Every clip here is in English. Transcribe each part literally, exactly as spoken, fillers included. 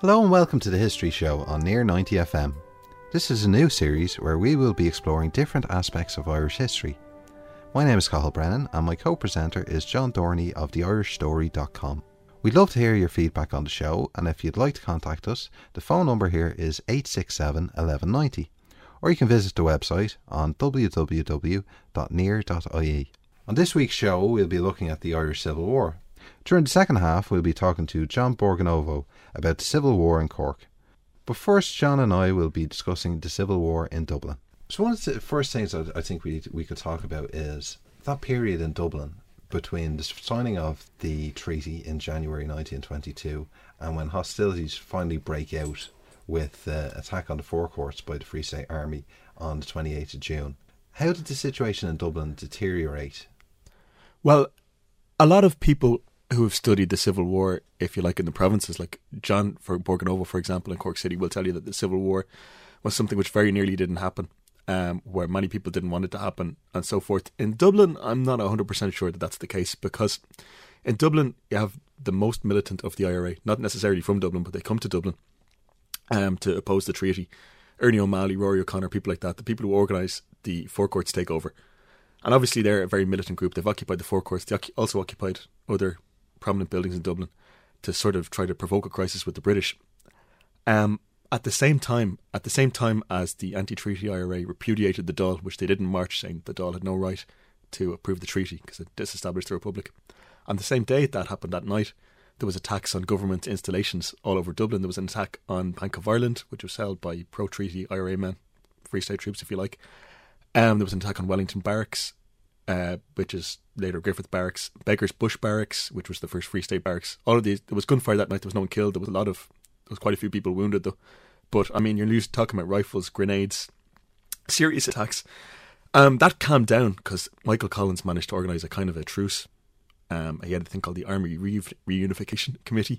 Hello and welcome to the History Show on Near ninety F M. This is a new series where we will be exploring different aspects of Irish history. My name is Cathal Brennan and my co-presenter is John Dorney of the irish story dot com. We'd love to hear your feedback on the show, and if you'd like to contact us, the phone number here is eight six seven, one one nine zero, or you can visit the website on w w w dot near dot i e. On this week's show, we'll be looking at the Irish Civil War. During the second half, we'll be talking to John Borgonovo about the Civil War in Cork. But first, John and I will be discussing the Civil War in Dublin. So one of the first things I think we we could talk about is that period in Dublin between the signing of the treaty in January nineteen twenty-two and when hostilities finally break out with the attack on the forecourts by the Free State Army on the twenty-eighth of June. How did the situation in Dublin deteriorate? Well, a lot of people who have studied the Civil War, if you like, in the provinces, like John for Borgonovo, for example, in Cork City, will tell you that the Civil War was something which very nearly didn't happen, um, where many people didn't want it to happen, and so forth. In Dublin, I'm not one hundred percent sure that that's the case, because in Dublin, you have the most militant of the I R A, not necessarily from Dublin, but they come to Dublin um, to oppose the treaty. Ernie O'Malley, Rory O'Connor, people like that, the people who organise the forecourts takeover. And obviously they're a very militant group. They've occupied the forecourts. They also occupied other prominent buildings in Dublin to sort of try to provoke a crisis with the British. Um, at the same time, at the same time as the anti-treaty I R A repudiated the Dáil, which they did in March, saying the Dáil had no right to approve the treaty because it disestablished the Republic. On the same day that happened, that night, there was attacks on government installations all over Dublin. There was an attack on Bank of Ireland, which was held by pro-treaty I R A men, Free State troops, if you like. Um, there was an attack on Wellington Barracks, uh, which is later Griffith Barracks, Beggars Bush Barracks, which was the first Free State barracks. All of these, there was gunfire that night. There was no one killed. There was a lot of, there was quite a few people wounded though. But I mean, you're talking about rifles, grenades, serious attacks. Um, that calmed down because Michael Collins managed to organise a kind of a truce. Um, he had a thing called the Army Re- Reunification Committee,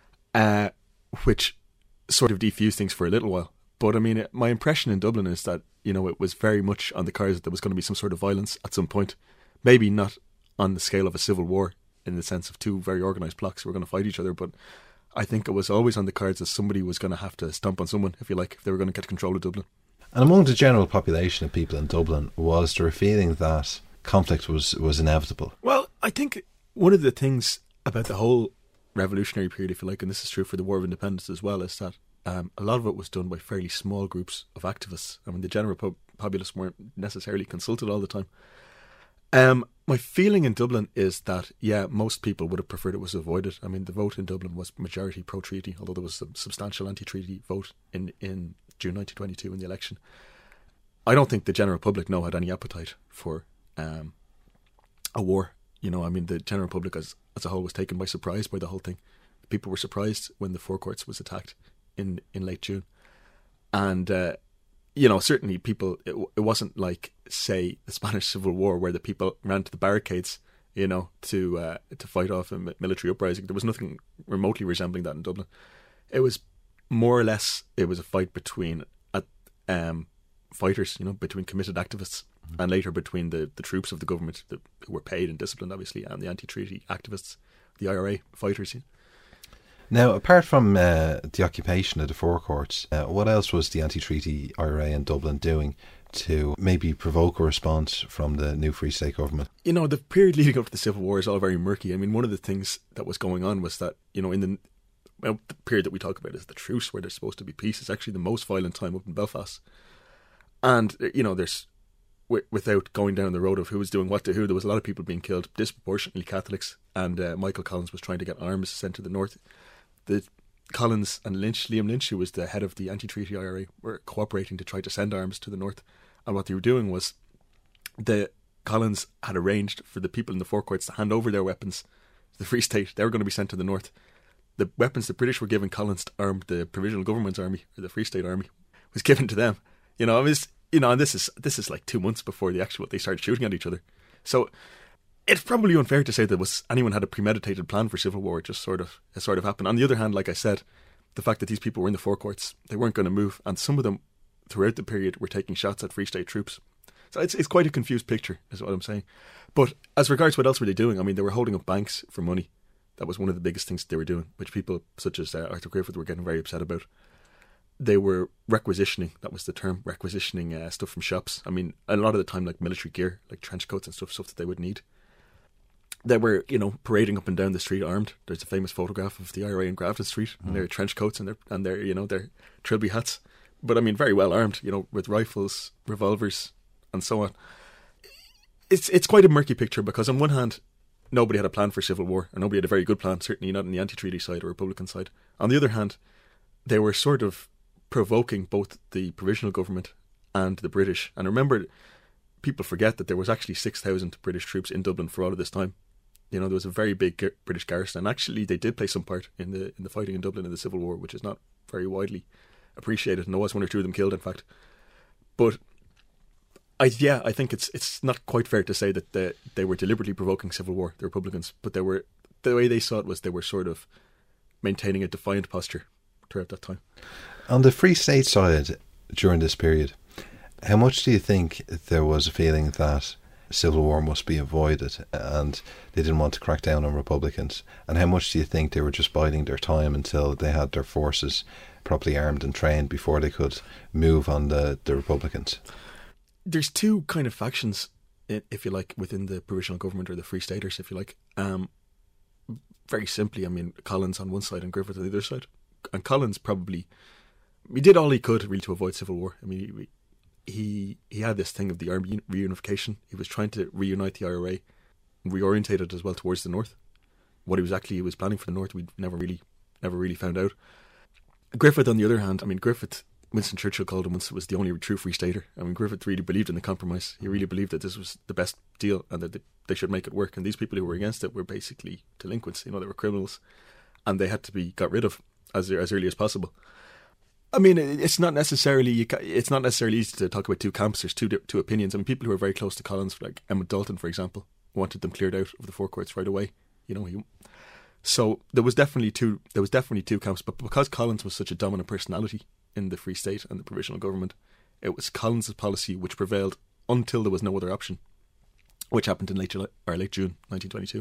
uh, which sort of defused things for a little while. But I mean, my impression in Dublin is that, you know, it was very much on the cards that there was going to be some sort of violence at some point. Maybe not on the scale of a civil war in the sense of two very organised blocks who were going to fight each other, but I think it was always on the cards that somebody was going to have to stomp on someone, if you like, if they were going to get control of Dublin. And among the general population of people in Dublin, was there a feeling that conflict was, was inevitable? Well, I think one of the things about the whole revolutionary period, if you like, and this is true for the War of Independence as well, is that Um, a lot of it was done by fairly small groups of activists. I mean, the general po- populace weren't necessarily consulted all the time. Um, my feeling in Dublin is that, yeah, most people would have preferred it was avoided. I mean, the vote in Dublin was majority pro-treaty, although there was a substantial anti-treaty vote in, in June nineteen twenty-two in the election. I don't think the general public now had any appetite for um, a war. You know, I mean, the general public as, as a whole was taken by surprise by the whole thing. People were surprised when the forecourts was attacked in in late June, and uh, you know, certainly people, it, it wasn't like, say, the Spanish Civil War where the people ran to the barricades, you know, to uh, to fight off a military uprising. There was nothing remotely resembling that in Dublin. It was more or less, it was a fight between uh, um, fighters, you know, between committed activists, mm-hmm. and later between the, the troops of the government that, who were paid and disciplined, obviously, and the anti-treaty activists, the I R A fighters. You know. Now, apart from uh, the occupation of the forecourts, uh, what else was the anti-treaty I R A in Dublin doing to maybe provoke a response from the new Free State government? You know, the period leading up to the Civil War is all very murky. I mean, one of the things that was going on was that, you know, in the, well, the period that we talk about is the truce, where there's supposed to be peace. It's actually the most violent time up in Belfast. And, you know, there's, w- without going down the road of who was doing what to who, there was a lot of people being killed, disproportionately Catholics, and uh, Michael Collins was trying to get arms sent to the north. The Collins and Lynch, Liam Lynch, who was the head of the anti-treaty I R A, were cooperating to try to send arms to the north. And what they were doing was, the Collins had arranged for the people in the forecourts to hand over their weapons to the Free State. They were going to be sent to the north. The weapons the British were giving Collins to arm the Provisional Government's army, or the Free State Army, was given to them. You know, it was, you know, and this is this is like two months before the actual they started shooting at each other. So it's probably unfair to say that was anyone had a premeditated plan for civil war. It just sort of it sort of happened. On the other hand, like I said, the fact that these people were in the forecourts, they weren't going to move, and some of them throughout the period were taking shots at Free State troops. So it's it's quite a confused picture, is what I'm saying. But as regards what else were they doing, I mean, they were holding up banks for money. That was one of the biggest things they were doing, which people such as uh, Arthur Griffith were getting very upset about. They were requisitioning, that was the term, requisitioning uh, stuff from shops. I mean, a lot of the time, like military gear, like trench coats and stuff, stuff that they would need. They were, you know, parading up and down the street armed. There's a famous photograph of the I R A in Grafton Street, mm. and their trench coats and their, and their, you know, their trilby hats. But I mean, very well armed, you know, with rifles, revolvers, and so on. It's it's quite a murky picture because on one hand, nobody had a plan for civil war, or nobody had a very good plan, certainly not on the anti-treaty side or Republican side. On the other hand, they were sort of provoking both the provisional government and the British. And remember, people forget that there was actually six thousand British troops in Dublin for all of this time. You know, there was a very big gar- British garrison, and actually they did play some part in the in the fighting in Dublin in the Civil War, which is not very widely appreciated, and there was one or two of them killed, in fact. But I yeah, I think it's it's not quite fair to say that they, they were deliberately provoking civil war, the Republicans, but they were, the way they saw it was they were sort of maintaining a defiant posture throughout that time. On the Free State side, during this period, how much do you think there was a feeling that civil war must be avoided and they didn't want to crack down on Republicans? And how much do you think they were just biding their time until they had their forces properly armed and trained before they could move on the, the Republicans? There's two kind of factions, if you like, within the provisional government, or the Free Staters, if you like. Um, very simply, I mean, Collins on one side and Griffith on the other side. And Collins probably, he did all he could really to avoid civil war. I mean, he he, he had this thing of the army reunification. He was trying to reunite the I R A and reorientate it as well towards the north. What he was actually he was planning for the north, we never really never really found out. Griffith, on the other hand, I mean, Griffith, Winston Churchill called him once, was the only true Free Stater. I mean, Griffith really believed in the compromise. He really believed that this was the best deal and that they should make it work. And these people who were against it were basically delinquents. You know, they were criminals, and they had to be got rid of as as early as possible. I mean, it's not necessarily it's not necessarily easy to talk about two camps. There's two two opinions. I mean, people who are very close to Collins, like Emmett Dalton, for example, wanted them cleared out of the forecourts right away. You know, he, so there was definitely two. There was definitely two camps. But because Collins was such a dominant personality in the Free State and the provisional government, it was Collins' policy which prevailed until there was no other option, which happened in late July, or late June nineteen twenty-two.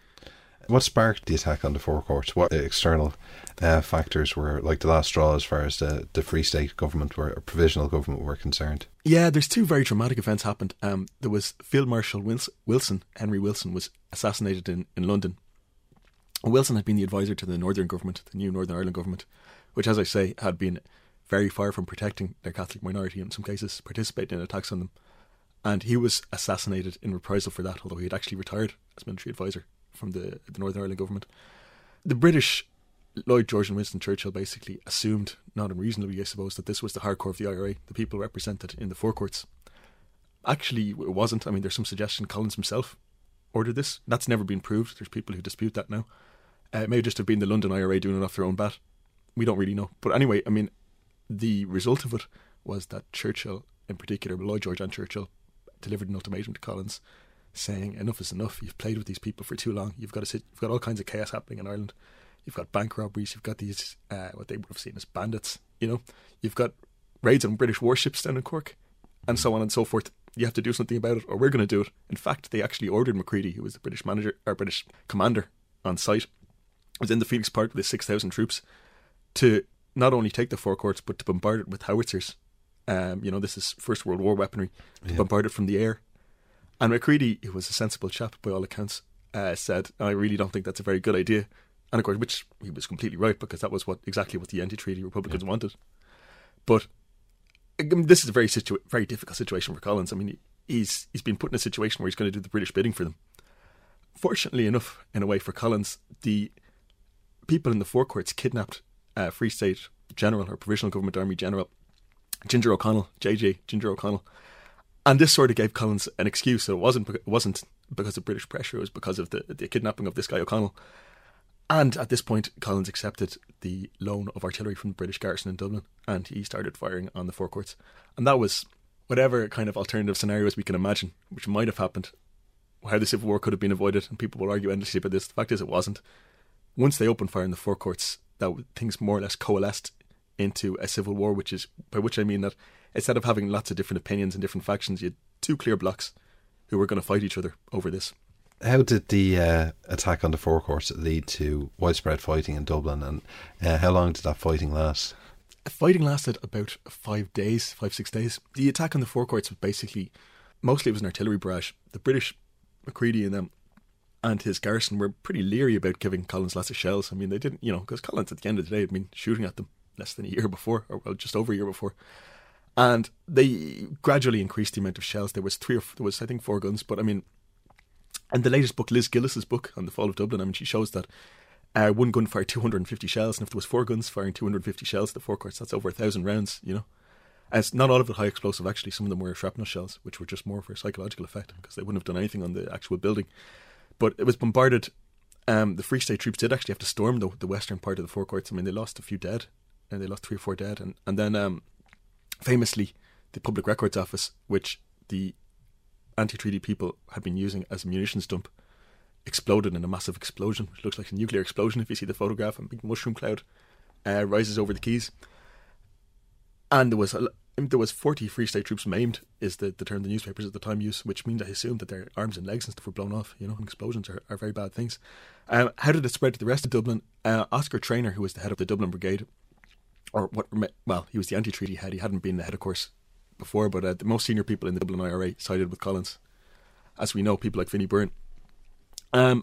What sparked the attack on the forecourts? What external uh, factors were like the last straw as far as the, the Free State government were, or provisional government were concerned? Yeah, there's two very dramatic events happened. Um, there was Field Marshal Wilson, Henry Wilson, was assassinated in, in London. Wilson had been the advisor to the Northern government, the new Northern Ireland government, which, as I say, had been very far from protecting their Catholic minority, in some cases participating in attacks on them. And he was assassinated in reprisal for that, although he had actually retired as military advisor from the, the Northern Ireland government. The British, Lloyd George and Winston Churchill, basically assumed, not unreasonably I suppose, that this was the hardcore of the I R A, the people represented in the forecourts. Actually, it wasn't. I mean, there's some suggestion Collins himself ordered this. That's never been proved. There's people who dispute that now. Uh, it may just have been the London I R A doing it off their own bat. We don't really know. But anyway, I mean, the result of it was that Churchill, in particular, Lloyd George and Churchill, delivered an ultimatum to Collins saying, enough is enough. You've played with these people for too long. You've got to sit, you've got all kinds of chaos happening in Ireland. You've got bank robberies. You've got these, uh, what they would have seen as bandits. You know, you've got raids on British warships down in Cork, and so on and so forth. You have to do something about it, or we're going to do it. In fact, they actually ordered Macready, who was the British manager or British commander on site, was in the Phoenix Park with his six thousand troops, to not only take the forecourts but to bombard it with howitzers. Um, you know, this is First World War weaponry, to yeah. bombard it from the air. And Macready, who was a sensible chap by all accounts, uh, said, I really don't think that's a very good idea. And of course, which he was completely right, because that was what exactly what the anti-treaty Republicans yeah. wanted. But this is a very situ- very difficult situation for Collins. I mean, he's he's been put in a situation where he's going to do the British bidding for them. Fortunately enough, in a way, for Collins, the people in the forecourts kidnapped uh, Free State General, or Provisional Government Army General, Ginger O'Connell, J J, Ginger O'Connell. And this sort of gave Collins an excuse. So it wasn't it wasn't because of British pressure, it was because of the, the kidnapping of this guy O'Connell. And at this point, Collins accepted the loan of artillery from the British garrison in Dublin, and he started firing on the forecourts. And that was whatever kind of alternative scenarios we can imagine, which might have happened, how the Civil War could have been avoided, and people will argue endlessly about this. The fact is, it wasn't. Once they opened fire in the forecourts, that things more or less coalesced into a civil war, which is, by which I mean that instead of having lots of different opinions and different factions, you had two clear blocks who were going to fight each other over this. How did the uh, attack on the forecourts lead to widespread fighting in Dublin, and uh, how long did that fighting last? Fighting lasted about five days, five, six days. The attack on the forecourts was basically, mostly it was an artillery barrage. The British, Macready and them, and his garrison were pretty leery about giving Collins lots of shells. I mean, they didn't, you know, because Collins at the end of the day had been shooting at them less than a year before, or well, just over a year before. And they gradually increased the amount of shells. There was three or there was, I think, four guns. But I mean, in the latest book, Liz Gillis's book on the fall of Dublin, I mean, she shows that Uh, one gun fired two hundred fifty shells, and if there was four guns firing two hundred fifty shells to the forecourts, that's over a thousand rounds, you know. And it's not all of it high explosive, actually. Some of them were shrapnel shells, which were just more for psychological effect, because they wouldn't have done anything on the actual building. But it was bombarded. Um, the Free State troops did actually have to storm the, the western part of the forecourts. I mean, they lost a few dead, and they lost three or four dead. And, and then, um, famously, the Public Records Office, which the anti-treaty people had been using as a munitions dump, exploded in a massive explosion, which looks like a nuclear explosion if you see the photograph. A big mushroom cloud uh, rises over the quays, and there was a, there was forty Free State troops maimed, is the, the term the newspapers at the time used, which means I assume that their arms and legs and stuff were blown off. You know, and explosions are, are very bad things. Um, how did it spread to the rest of Dublin? Uh, Oscar Traynor, who was the head of the Dublin Brigade, or what? Well, he was the anti-treaty head. He hadn't been the head, of course, before, but uh, the most senior people in the Dublin I R A sided with Collins, as we know, people like Finney Byrne. Um,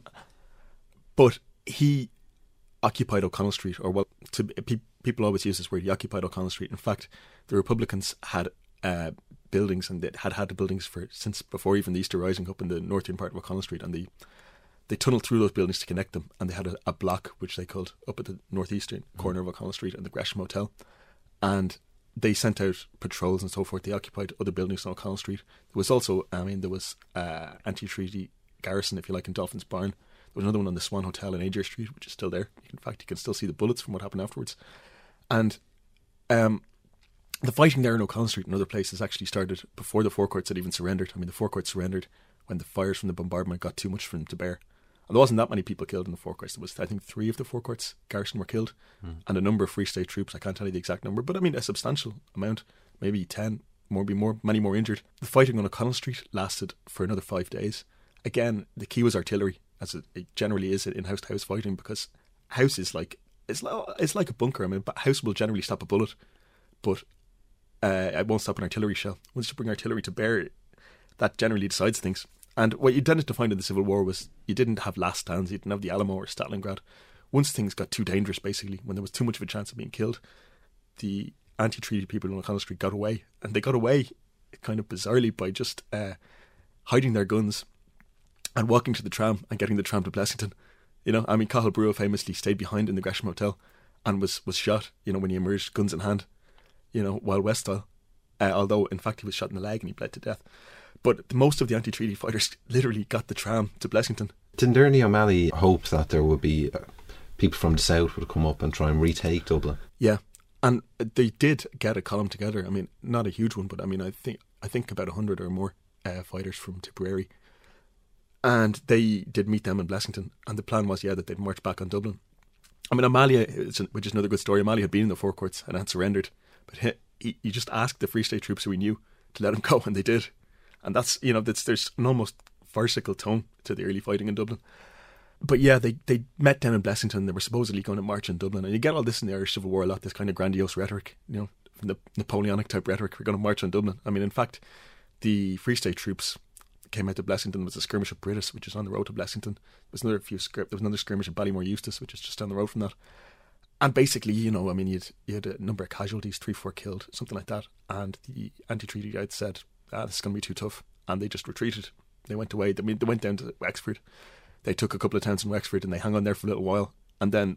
but he occupied O'Connell Street, or well, to, pe- people always use this word. He occupied O'Connell Street. In fact, the Republicans had uh, buildings, and they had had the buildings for since before even the Easter Rising up in the northern part of O'Connell Street, and they they tunnelled through those buildings to connect them, and they had a, a block which they called up at the northeastern mm-hmm. corner of O'Connell Street and the Gresham Hotel, and they sent out patrols and so forth. They occupied other buildings on O'Connell Street. There was also, I mean, there was uh, anti-treaty garrison, if you like, in Dolphin's Barn. There was another one on the Swan Hotel in Ager Street, which is still there. In fact, you can still see the bullets from what happened afterwards. And um, the fighting there in O'Connell Street and other places actually started before the forecourts had even surrendered. I mean, the forecourts surrendered when the fires from the bombardment got too much for them to bear. And there wasn't that many people killed in the forecourts. There was, I think, three of the forecourts garrison were killed, mm. and a number of Free State troops. I can't tell you the exact number, but I mean a substantial amount, maybe ten, more, be more, many more injured. The fighting on O'Connell Street lasted for another five days. Again, the key was artillery, as it, it generally is in house-to-house fighting, because house is like it's like it's like a bunker. I mean, but house will generally stop a bullet, but uh, it won't stop an artillery shell. Once you bring artillery to bear, that generally decides things. And what you tended to find in the Civil War was you didn't have last stands, you didn't have the Alamo or Stalingrad. Once things got too dangerous, basically, when there was too much of a chance of being killed, the anti-treaty people on O'Connell Street got away. And they got away kind of bizarrely by just uh, hiding their guns and walking to the tram and getting the tram to Blessington. You know, I mean, Cathal Brugha famously stayed behind in the Gresham Hotel and was, was shot, you know, when he emerged, guns in hand, you know, Wild West style. Uh, although, in fact, he was shot in the leg and he bled to death. But most of the anti-treaty fighters literally got the tram to Blessington. Didn't Ernie O'Malley hope that there would be uh, people from the south would come up and try and retake Dublin? Yeah, and they did get a column together. I mean, not a huge one, but I mean, I think I think about a hundred or more uh, fighters from Tipperary. And they did meet them in Blessington. And the plan was, yeah, that they'd march back on Dublin. I mean, O'Malley, which is another good story, O'Malley had been in the forecourts and had surrendered. But he, he, he just asked the Free State troops who he knew to let him go, and they did. And that's, you know, that's, there's an almost farcical tone to the early fighting in Dublin. But yeah, they, they met down in Blessington. They were supposedly going to march in Dublin. And you get all this in the Irish Civil War a lot, this kind of grandiose rhetoric, you know, from the Napoleonic type rhetoric. We're going to march on Dublin. I mean, in fact, the Free State troops came out to Blessington. There was a skirmish at Britis, which is on the road to Blessington. There was another few skir- there was another skirmish at Ballymore Eustace, which is just down the road from that. And basically, you know, I mean, you'd, you had a number of casualties, three, four killed, something like that. And the anti-treaty guys said, ah, this is going to be too tough. And they just retreated. They went away. I mean, they went down to Wexford. They took a couple of towns in Wexford and they hung on there for a little while. And then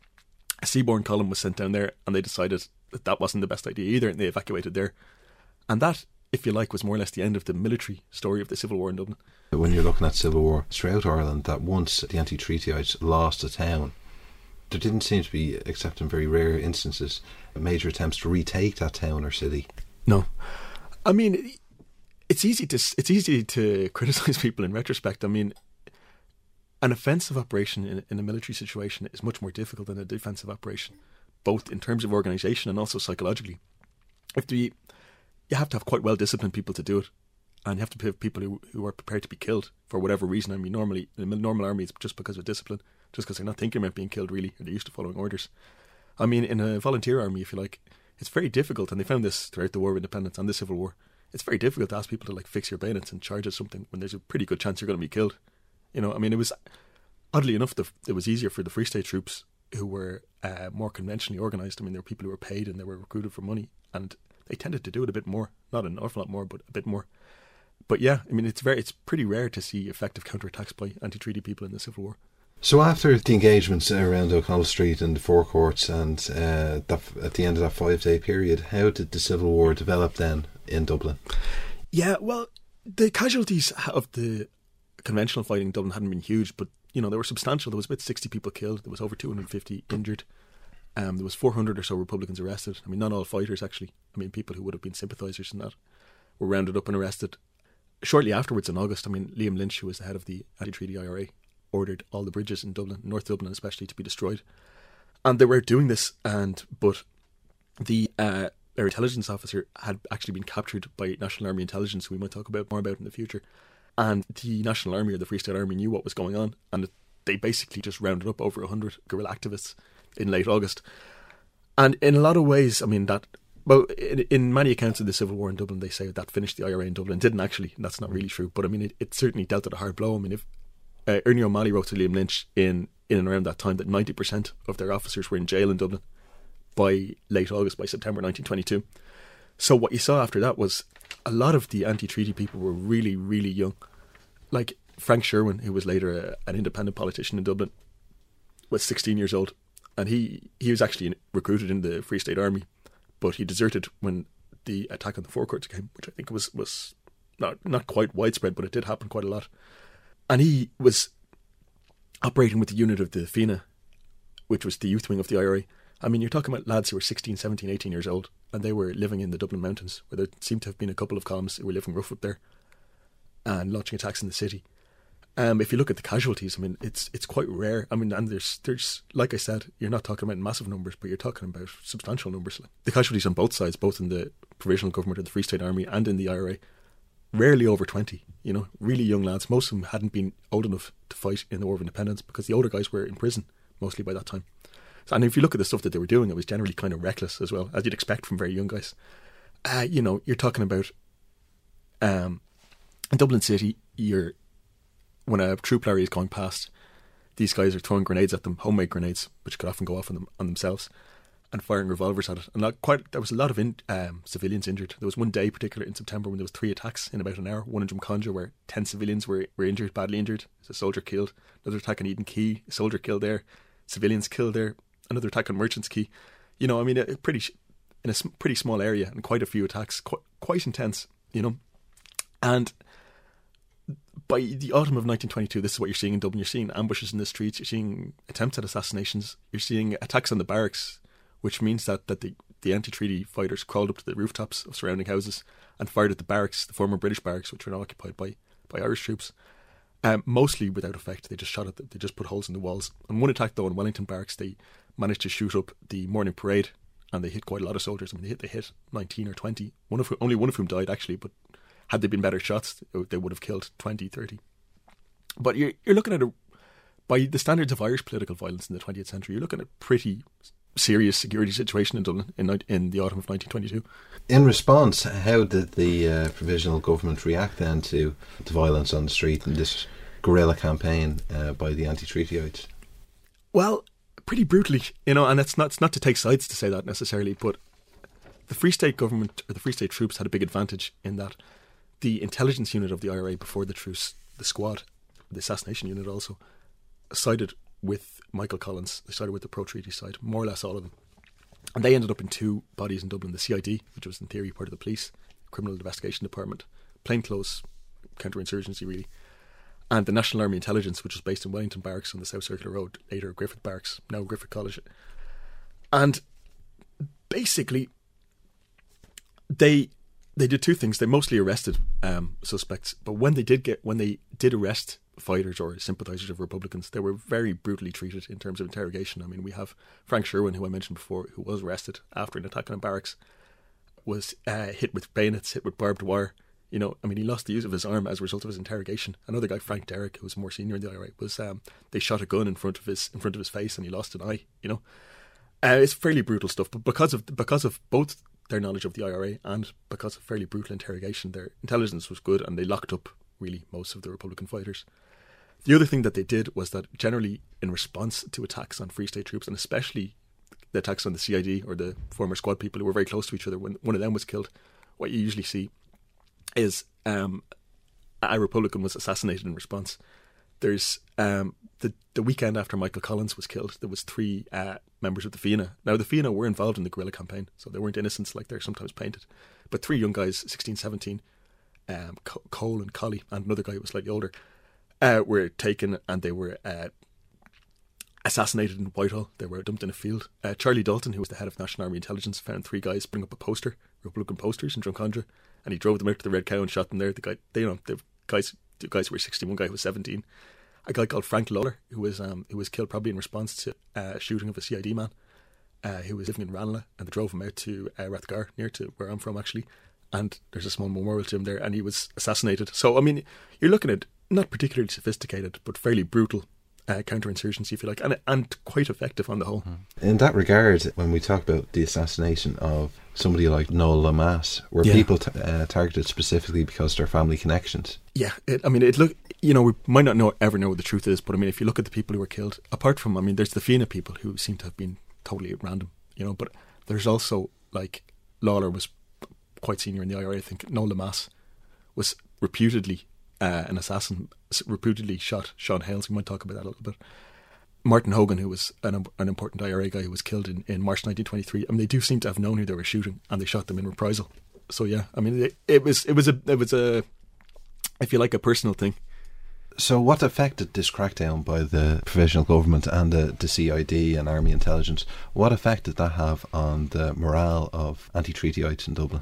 a seaborne column was sent down there and they decided that that wasn't the best idea either, and they evacuated there. And that, if you like, was more or less the end of the military story of the Civil War in Dublin. When you're looking at Civil War throughout Ireland, that once the anti-treatyites lost a town, there didn't seem to be, except in very rare instances, major attempts to retake that town or city. No. I mean, it's easy to it's easy to criticise people in retrospect. I mean, an offensive operation in, in a military situation is much more difficult than a defensive operation, both in terms of organisation and also psychologically. If the, you have to have quite well disciplined people to do it, and you have to have people who, who are prepared to be killed for whatever reason. I mean, normally, in a normal army, it's just because of discipline, just because they're not thinking about being killed, really, or they're used to following orders. I mean, in a volunteer army, if you like, it's very difficult, and they found this throughout the War of Independence and the Civil War. It's very difficult to ask people to, like, fix your bayonets and charge at something when there's a pretty good chance you're going to be killed. You know, I mean, it was, oddly enough, the, it was easier for the Free State troops who were uh, more conventionally organised. I mean, there were people who were paid and they were recruited for money, and they tended to do it a bit more. Not an awful lot more, but a bit more. But yeah, I mean, it's very, it's pretty rare to see effective counterattacks by anti-treaty people in the Civil War. So after the engagements around O'Connell Street and the forecourts, and uh, that, at the end of that five-day period, how did the Civil War develop then in Dublin? Yeah, well, the casualties of the conventional fighting in Dublin hadn't been huge, but you know, they were substantial. There was about sixty people killed. There was over two hundred fifty injured. Um, there was four hundred or so Republicans arrested. I mean, not all fighters, actually. I mean, people who would have been sympathisers in that were rounded up and arrested. Shortly afterwards, in August, I mean, Liam Lynch, who was the head of the anti-treaty I R A, ordered all the bridges in Dublin, North Dublin especially, to be destroyed. And they were doing this, and but the uh, their intelligence officer had actually been captured by National Army Intelligence, who we might talk about more about in the future. And the National Army, or the Free State Army, knew what was going on, and they basically just rounded up over one hundred guerrilla activists in late August. And in a lot of ways, I mean, that, well, in, in many accounts of the Civil War in Dublin, they say that finished the I R A in Dublin. Didn't actually, and that's not really true, but I mean, it, it certainly dealt with a hard blow. I mean, if uh, Ernie O'Malley wrote to Liam Lynch in, in and around that time that ninety percent of their officers were in jail in Dublin by late August, by September nineteen twenty-two. So what you saw after that was a lot of the anti-treaty people were really, really young. Like Frank Sherwin, who was later a, an independent politician in Dublin, was sixteen years old. And he, he was actually recruited in the Free State Army, but he deserted when the attack on the forecourts came, which I think was, was not, not quite widespread, but it did happen quite a lot. And he was operating with the unit of the FINA, which was the youth wing of the I R A. I mean, you're talking about lads who were sixteen, seventeen, eighteen years old, and they were living in the Dublin mountains, where there seemed to have been a couple of columns who were living rough up there and launching attacks in the city. Um, if you look at the casualties, I mean, it's it's quite rare. I mean, and there's, there's like I said, you're not talking about massive numbers, but you're talking about substantial numbers. The casualties on both sides, both in the Provisional Government of the Free State Army and in the I R A, rarely over twenty, you know, really young lads. Most of them hadn't been old enough to fight in the War of Independence because the older guys were in prison, mostly by that time. So, and if you look at the stuff that they were doing, it was generally kind of reckless as well, as you'd expect from very young guys. Uh, you know, you're talking about, um, in Dublin City, you're, when a troop lorry is going past, these guys are throwing grenades at them, homemade grenades, which could often go off on them on themselves, and firing revolvers at it. And that quite, there was a lot of in, um, civilians injured. There was one day, particularly in September, when there was three attacks in about an hour. One in Drumcondra, where ten civilians were, were injured, badly injured. There's a soldier killed. Another attack in Eden Quay, a soldier killed there. Civilians killed there. Another attack on Merchants Quay. You know, I mean, a pretty in a pretty small area, and quite a few attacks, quite, quite intense. You know, and by the autumn of nineteen twenty-two, this is what you're seeing in Dublin. You're seeing ambushes in the streets. You're seeing attempts at assassinations. You're seeing attacks on the barracks, which means that, that the, the anti-treaty fighters crawled up to the rooftops of surrounding houses and fired at the barracks, the former British barracks, which were now occupied by, by Irish troops. Um, mostly without effect. They just shot at them. They just put holes in the walls. On one attack, though, in Wellington Barracks, they managed to shoot up the morning parade, and they hit quite a lot of soldiers. I mean, they hit, they hit nineteen or twenty. One of whom, only one of whom died, actually, but had they been better shots, they would have killed twenty, thirty. But you're, you're looking at, a, by the standards of Irish political violence in the twentieth century, you're looking at a pretty serious security situation in Dublin in, in the autumn of nineteen twenty-two. In response, how did the uh, Provisional Government react then to the violence on the street and this guerrilla campaign uh, by the anti-treatyites? Well, pretty brutally, you know, and it's not, it's not to take sides to say that necessarily, but the Free State Government, or the Free State troops, had a big advantage in that the intelligence unit of the I R A before the truce, the squad, the assassination unit also, sided with Michael Collins. They sided with the pro-treaty side, more or less all of them. And they ended up in two bodies in Dublin, the C I D, which was in theory part of the police, Criminal Investigation Department, plainclothes counterinsurgency really, and the National Army Intelligence, which was based in Wellington Barracks on the South Circular Road, later Griffith Barracks, now Griffith College. And basically, they they did two things. They mostly arrested um, suspects, but when they did get when they did arrest fighters or sympathisers of Republicans, they were very brutally treated in terms of interrogation. I mean, we have Frank Sherwin, who I mentioned before, who was arrested after an attack on a barracks, was uh, hit with bayonets, hit with barbed wire. You know, I mean, he lost the use of his arm as a result of his interrogation. Another guy, Frank Derrick, who was more senior in the I R A, was um, they shot a gun in front of his in front of his face, and he lost an eye. You know, uh, it's fairly brutal stuff. But because of because of both their knowledge of the I R A and because of fairly brutal interrogation, their intelligence was good, and they locked up really most of the Republican fighters. The other thing that they did was that generally, in response to attacks on Free State troops, and especially the attacks on the C I D or the former squad people who were very close to each other, when one of them was killed, what you usually see is um, a Republican was assassinated in response. There's um, the the weekend after Michael Collins was killed, there was three uh, members of the Fianna. Now the Fianna were involved in the guerrilla campaign, so they weren't innocents like they're sometimes painted. But three young guys, sixteen, seventeen, um, Cole and Colley, and another guy who was slightly older, uh, were taken and they were uh, assassinated in Whitehall. They were dumped in a field. Uh, Charlie Dalton, who was the head of National Army Intelligence, found three guys bring up a poster, Republican posters in Drumcondra, and he drove them out to the Red Cow and shot them there. The guy, they, you know, the guys, the guys were sixteen, one guy was seventeen. A guy called Frank Lawler, who was um, who was killed probably in response to uh, a shooting of a C I D man, uh, who was living in Ranelagh, and they drove him out to uh, Rathgar, near to where I'm from actually. And there's a small memorial to him there, and he was assassinated. So I mean, you're looking at not particularly sophisticated, but fairly brutal Uh, counterinsurgency, if you like, and and quite effective on the whole. In that regard, when we talk about the assassination of somebody like Noel Lamass, were yeah. people t- uh, targeted specifically because of their family connections? Yeah, it, I mean, it look. You know, we might not know ever know what the truth is, but I mean, if you look at the people who were killed, apart from, I mean, there's the Fianna people who seem to have been totally at random, you know, but there's also like Lawler was quite senior in the I R A. I think Noel Lamass was reputedly Uh, an assassin, reputedly shot Sean Hales. We might talk about that a little bit. Martin Hogan, who was an, an important I R A guy who was killed in, in March nineteen twenty-three. I mean, they do seem to have known who they were shooting, and they shot them in reprisal. So yeah, I mean, it, it was it was a it was a, if you like, a personal thing. So what effect did this crackdown by the provisional government and the, the C I D and Army Intelligence, what effect did that have on the morale of anti-treatyites in Dublin?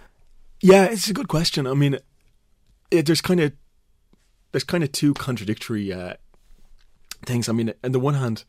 Yeah, it's a good question. I mean, it, there's kind of there's kind of two contradictory uh, things. I mean, on the one hand,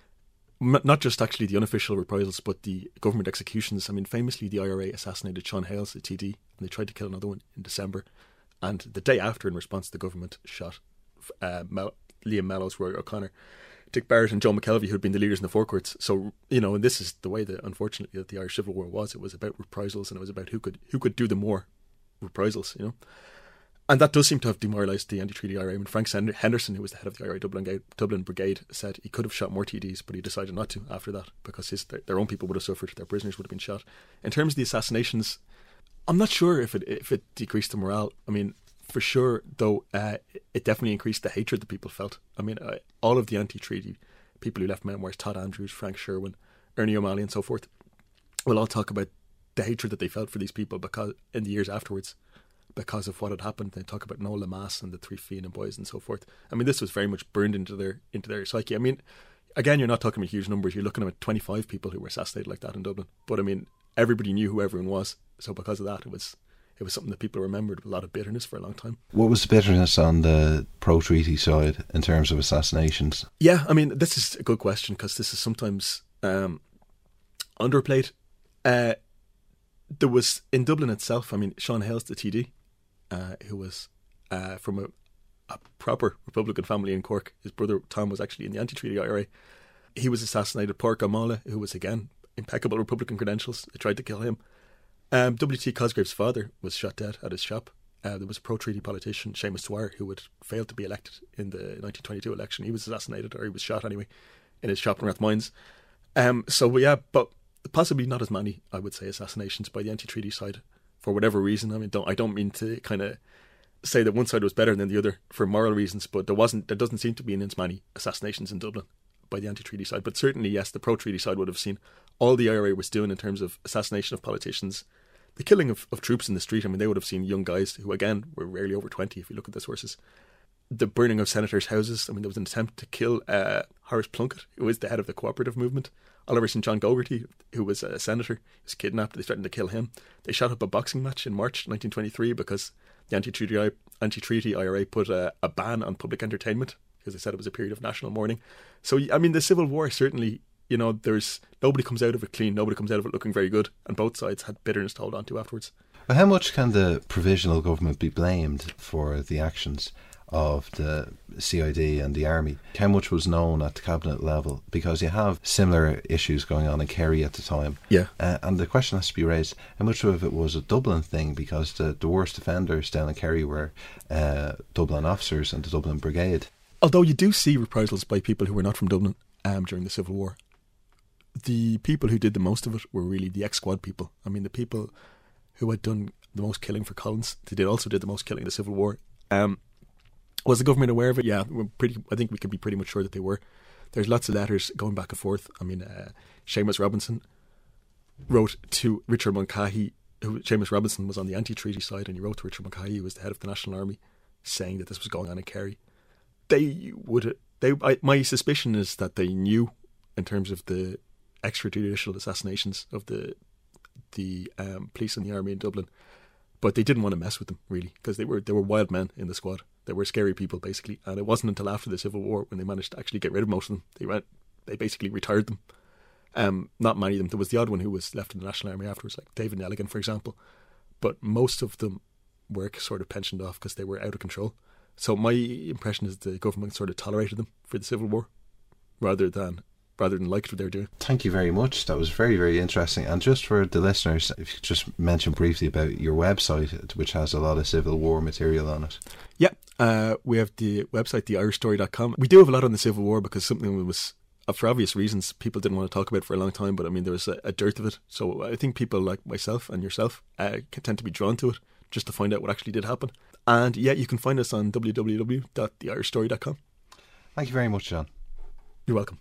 m- not just actually the unofficial reprisals, but the government executions. I mean, famously, the I R A assassinated Sean Hales, the T D, and they tried to kill another one in December. And the day after, in response, the government shot uh, Mel- Liam Mellows, Roy O'Connor, Dick Barrett, and Joe McKelvey, who had been the leaders in the forecourts. So, you know, and this is the way that, unfortunately, that the Irish Civil War was. It was about reprisals, and it was about who could who could do the more reprisals, you know. And that does seem to have demoralised the anti-treaty I R A. I mean, Frank Henderson, who was the head of the I R A Dublin, Dublin Brigade, said he could have shot more T Ds, but he decided not to after that because his their own people would have suffered, their prisoners would have been shot. In terms of the assassinations, I'm not sure if it if it decreased the morale. I mean, for sure, though, uh, it definitely increased the hatred that people felt. I mean, uh, all of the anti-treaty people who left memoirs, Todd Andrews, Frank Sherwin, Ernie O'Malley, and so forth, will all talk about the hatred that they felt for these people because in the years afterwards, because of what had happened. They talk about Noel Lamass and the three Fianna boys and so forth. I mean, this was very much burned into their into their psyche. I mean, again, you're not talking about huge numbers. You're looking at twenty-five people who were assassinated like that in Dublin. But I mean, everybody knew who everyone was. So because of that, it was it was something that people remembered with a lot of bitterness for a long time. What was the bitterness on the pro-treaty side in terms of assassinations? Yeah, I mean, this is a good question because this is sometimes um, underplayed. Uh, there was, in Dublin itself, I mean, Sean Hales, the T D, Uh, who was uh, from a, a proper Republican family in Cork. His brother Tom was actually in the anti-treaty I R A. He was assassinated. Pádraig Ó Mála, who was again impeccable Republican credentials, they tried to kill him. Um, W T Cosgrave's father was shot dead at his shop. Uh, there was a pro-treaty politician, Seamus Dwyer, who had failed to be elected in the nineteen twenty-two election. He was assassinated, or he was shot anyway, in his shop in Rathmines. Um, so yeah, but possibly not as many, I would say, assassinations by the anti-treaty side. For whatever reason, I mean, don't I don't mean to kind of say that one side was better than the other for moral reasons, but there wasn't, there doesn't seem to be as many assassinations in Dublin by the anti-treaty side. But certainly, yes, the pro-treaty side would have seen all the I R A was doing in terms of assassination of politicians, the killing of, of troops in the street. I mean, they would have seen young guys who, again, were rarely over twenty if you look at the sources. The burning of senators' houses. I mean, there was an attempt to kill uh, Horace Plunkett, who was the head of the cooperative movement. Oliver Saint John Gogarty, who was a senator, was kidnapped. They threatened to kill him. They shot up a boxing match in March nineteen twenty-three because the anti-treaty, anti-treaty I R A put a, a ban on public entertainment because they said it was a period of national mourning. So, I mean, the Civil War certainly, you know, there's nobody comes out of it clean. Nobody comes out of it looking very good. And both sides had bitterness to hold on to afterwards. Well, how much can the provisional government be blamed for the actions of the C I D and the army? How much was known at the cabinet level? Because you have similar issues going on in Kerry at the time. Yeah. Uh, and the question has to be raised, how much of it was a Dublin thing? Because the, the worst offenders down in Kerry were uh, Dublin officers and the Dublin Brigade. Although you do see reprisals by people who were not from Dublin um, during the Civil War, the people who did the most of it were really the ex-squad people. I mean, the people who had done the most killing for Collins, they did also did the most killing in the Civil War. Um, was the government aware of it? Yeah, we're pretty. I think we can be pretty much sure that they were. There's lots of letters going back and forth. I mean, uh, Seamus Robinson wrote to Richard Mulcahy. Who, Seamus Robinson was on the anti-treaty side, and he wrote to Richard Mulcahy, who was the head of the National Army, saying that this was going on in Kerry. They would. They. I, my suspicion is that they knew, in terms of the extrajudicial assassinations of the the um, police and the army in Dublin, but they didn't want to mess with them really, because they were they were wild men in the squad. They were scary people basically, and it wasn't until after the Civil War when they managed to actually get rid of most of them. They went. They basically retired them. Um, not many of them. There was the odd one who was left in the National Army afterwards, like David Nelligan, for example. But most of them were sort of pensioned off because they were out of control. So my impression is the government sort of tolerated them for the Civil War rather than rather than liked what they were doing. Thank you very much. That was very, very interesting. And just for the listeners, if you could just mention briefly about your website, which has a lot of Civil War material on it. Yeah, uh, we have the website, the irish story dot com. We do have a lot on the Civil War because something that was, uh, for obvious reasons, people didn't want to talk about for a long time, but I mean, there was a, a dearth of it. So I think people like myself and yourself uh, can tend to be drawn to it just to find out what actually did happen. And yeah, you can find us on w w w dot the irish story dot com. Thank you very much, John. You're welcome.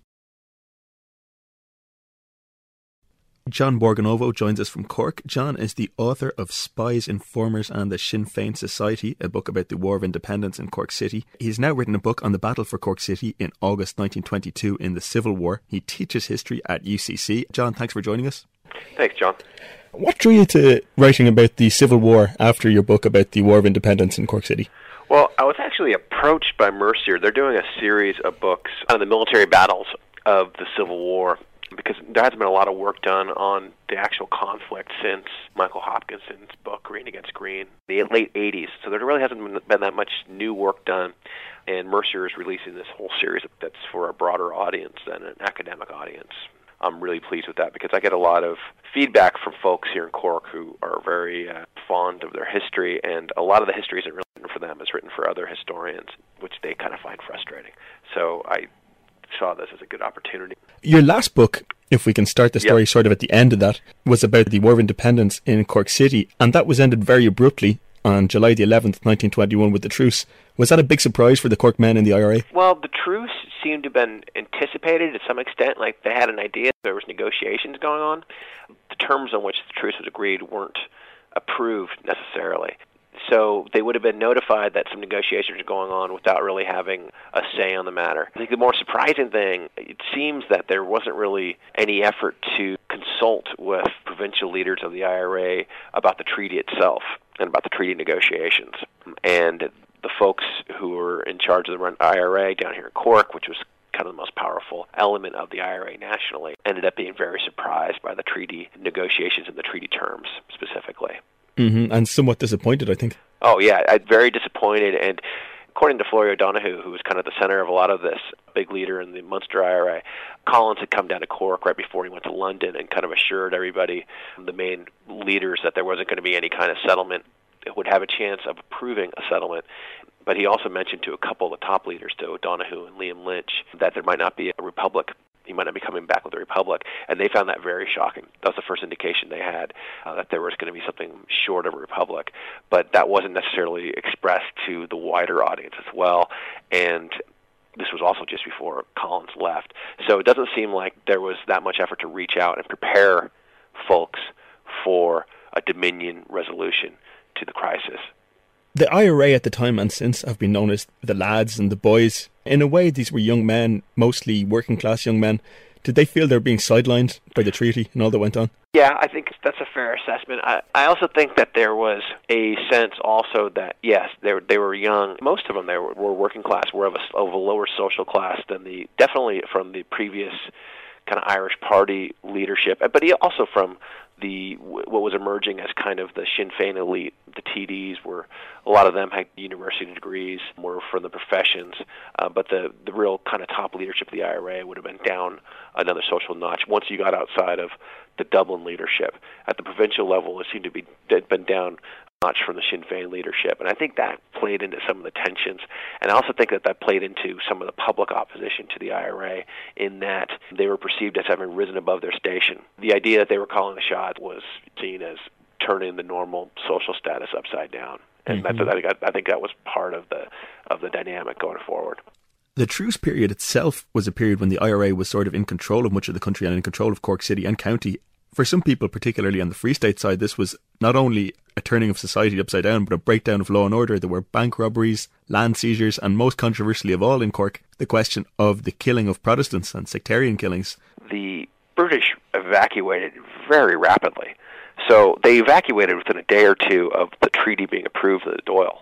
John Borgonovo joins us from Cork. John is the author of Spies, Informers and the Sinn Féin Society, a book about the War of Independence in Cork City. He's now written a book on the battle for Cork City in August nineteen twenty-two in the Civil War. He teaches history at U C C. John, thanks for joining us. Thanks, John. What drew you to writing about the Civil War after your book about the War of Independence in Cork City? Well, I was actually approached by Mercier. They're doing a series of books on the military battles of the Civil War, because there hasn't been a lot of work done on the actual conflict since Michael Hopkinson's book, Green Against Green, the late eighties. So there really hasn't been, been that much new work done. And Mercier is releasing this whole series that's for a broader audience than an academic audience. I'm really pleased with that because I get a lot of feedback from folks here in Cork who are very uh, fond of their history, and a lot of the history isn't really written for them. It's written for other historians, which they kind of find frustrating. So I saw this as a good opportunity. Your last book, if we can start the story yep. sort of at the end of that, was about the War of Independence in Cork City, and that was ended very abruptly on July the eleventh, nineteen twenty-one with the truce. Was that a big surprise for the Cork men in the I R A? Well, the truce seemed to have been anticipated to some extent. Like, they had an idea. There was negotiations going on. The terms on which the truce was agreed weren't approved necessarily. So they would have been notified that some negotiations were going on without really having a say on the matter. I think the more surprising thing, it seems that there wasn't really any effort to consult with provincial leaders of the I R A about the treaty itself and about the treaty negotiations. And the folks who were in charge of the I R A down here in Cork, which was kind of the most powerful element of the I R A nationally, ended up being very surprised by the treaty negotiations and the treaty terms specifically. Mm-hmm. And somewhat disappointed, I think. Oh, yeah, I, very disappointed. And according to Flory O'Donoghue, who was kind of the center of a lot of this, big leader in the Munster I R A, Collins had come down to Cork right before he went to London and kind of assured everybody, the main leaders, that there wasn't going to be any kind of settlement that would have a chance of approving a settlement. But he also mentioned to a couple of the top leaders, to O'Donoghue and Liam Lynch, that there might not be a republic. He might not be coming back with a republic. And they found that very shocking. That was the first indication they had, uh, that there was going to be something short of a republic. But that wasn't necessarily expressed to the wider audience as well. And this was also just before Collins left. So it doesn't seem like there was that much effort to reach out and prepare folks for a Dominion resolution to the crisis. The I R A at the time and since have been known as the lads and the boys. In a way, these were young men, mostly working class young men. Did they feel they were being sidelined by the treaty and all that went on? Yeah, I think that's a fair assessment. I, I also think that there was a sense also that, yes, they were, they were young. Most of them they were, were working class, were of a, of a lower social class than the, definitely from the previous kind of Irish Party leadership, but also from the what was emerging as kind of the Sinn Féin elite. The T Ds were, a lot of them had university degrees, were from the professions, uh, but the, the real kind of top leadership of the I R A would have been down another social notch once you got outside of the Dublin leadership. At the provincial level, it seemed to be had been down notch from the Sinn Féin leadership, and I think that played into some of the tensions, and I also think that that played into some of the public opposition to the I R A in that they were perceived as having risen above their station. The idea that they were calling the shots was seen as turning the normal social status upside down, and mm-hmm. that's, I, I think that was part of the of the dynamic going forward. The truce period itself was a period when the I R A was sort of in control of much of the country and in control of Cork City and County. For some people, particularly on the Free State side, this was not only a turning of society upside down, but a breakdown of law and order. There were bank robberies, land seizures, and most controversially of all in Cork, the question of the killing of Protestants and sectarian killings. The British evacuated very rapidly. So they evacuated within a day or two of the treaty being approved at Doyle.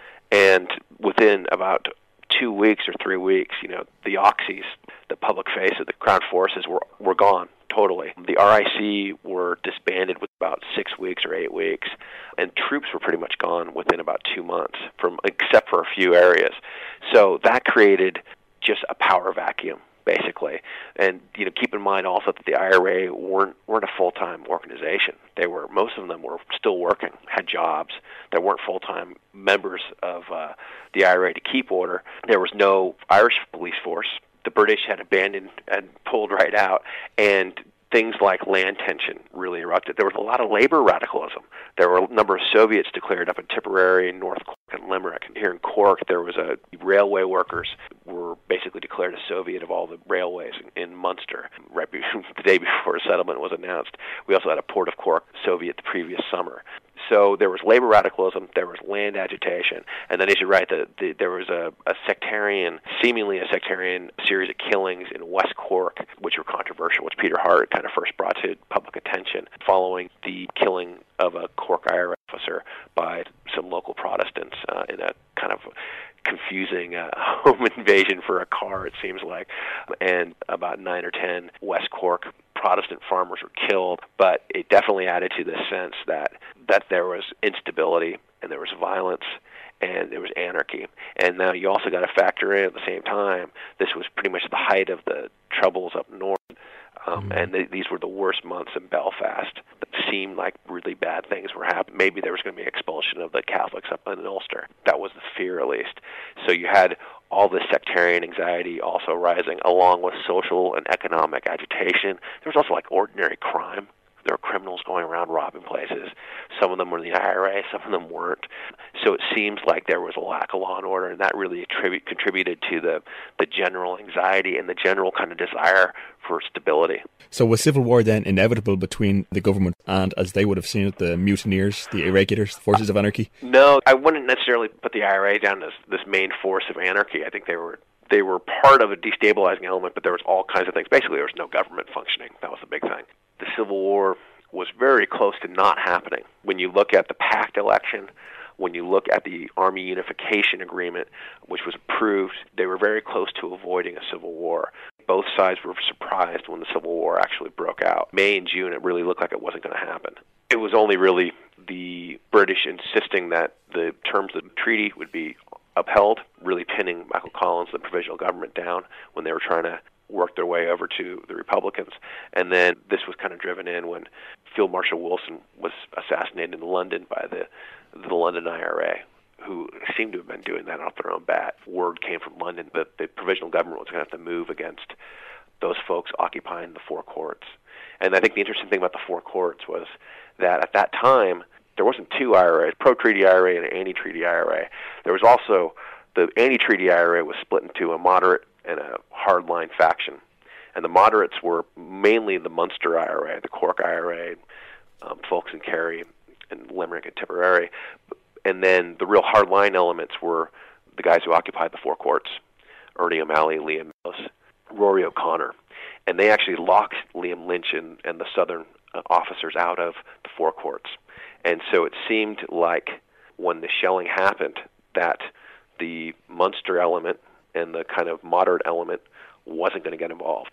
And within about two weeks or three weeks, you know, the Oxys, the public face of the Crown Forces, were were gone totally. The R I C were disbanded with about six weeks or eight weeks, and troops were pretty much gone within about two months, from except for a few areas. So that created just a power vacuum, basically. And you know, keep in mind also that the I R A weren't weren't a full-time organization. They were most of them were still working, had jobs. They weren't full-time members of uh, the I R A to keep order. There was no Irish police force. The British had abandoned and pulled right out, and things like land tension really erupted. There was a lot of labor radicalism. There were a number of Soviets declared up in Tipperary, North Cork, and Limerick. Here in Cork, there was a railway workers were basically declared a Soviet of all the railways in, in Munster right before, the day before a settlement was announced. We also had a Port of Cork Soviet the previous summer. So there was labor radicalism, there was land agitation, and then as you're right, the, the, there was a, a sectarian, seemingly a sectarian series of killings in West Cork, which were controversial, which Peter Hart kind of first brought to public attention following the killing of a Cork I R A officer by some local Protestants uh, in a kind of confusing uh, home invasion for a car, it seems like, and about nine or ten West Cork Protestant farmers were killed, but it definitely added to this sense that that there was instability and there was violence and there was anarchy. And now you also got to factor in at the same time, this was pretty much the height of the troubles up north, um, mm-hmm. and th- these were the worst months in Belfast. It seemed like really bad things were happening. Maybe there was going to be expulsion of the Catholics up in Ulster. That was the fear, at least. So you had all this sectarian anxiety also rising, along with social and economic agitation. There was also like ordinary crime. There were criminals going around robbing places. Some of them were in the I R A, some of them weren't. So it seems like there was a lack of law and order, and that really attribute, contributed to the, the general anxiety and the general kind of desire for stability. So was civil war then inevitable between the government and, as they would have seen it, the mutineers, the irregulars, the forces of anarchy? No, I wouldn't necessarily put the I R A down as this main force of anarchy. I think they were they were part of a destabilizing element, but there was all kinds of things. Basically, there was no government functioning. That was the big thing. The Civil War was very close to not happening. When you look at the Pact election, when you look at the Army Unification Agreement, which was approved, they were very close to avoiding a civil war. Both sides were surprised when the Civil War actually broke out. May and June, it really looked like it wasn't going to happen. It was only really the British insisting that the terms of the treaty would be upheld, really pinning Michael Collins, the provisional government, down when they were trying to work their way over to the Republicans. And then this was kind of driven in when Field Marshal Wilson was assassinated in London by the the London I R A, who seemed to have been doing that off their own bat. Word came from London that the provisional government was going to have to move against those folks occupying the Four Courts. And I think the interesting thing about the Four Courts was that at that time, there wasn't two I R As, pro-treaty I R A and an anti-treaty I R A. There was also, the anti-treaty I R A was split into a moderate and a hardline faction. And the moderates were mainly the Munster I R A, the Cork I R A, um, folks in Kerry and Limerick and Tipperary. And then the real hardline elements were the guys who occupied the Four Courts, Ernie O'Malley, Liam Mills, Rory O'Connor. And they actually locked Liam Lynch and, and the Southern uh, officers out of the Four Courts. And so it seemed like when the shelling happened that the Munster element and the kind of moderate element wasn't going to get involved.